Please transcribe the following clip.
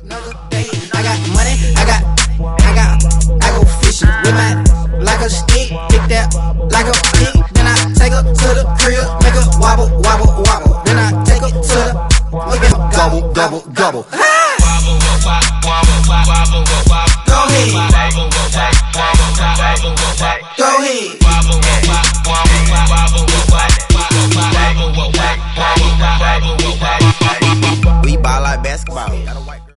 another day. I got money, I go fishing with my, like a stick, pick that like a pick. Then I take her to the crib, make her wobble, wobble, wobble. Then I take her to the, look at her gobble, gobble, gobble. Go ahead. Go ahead.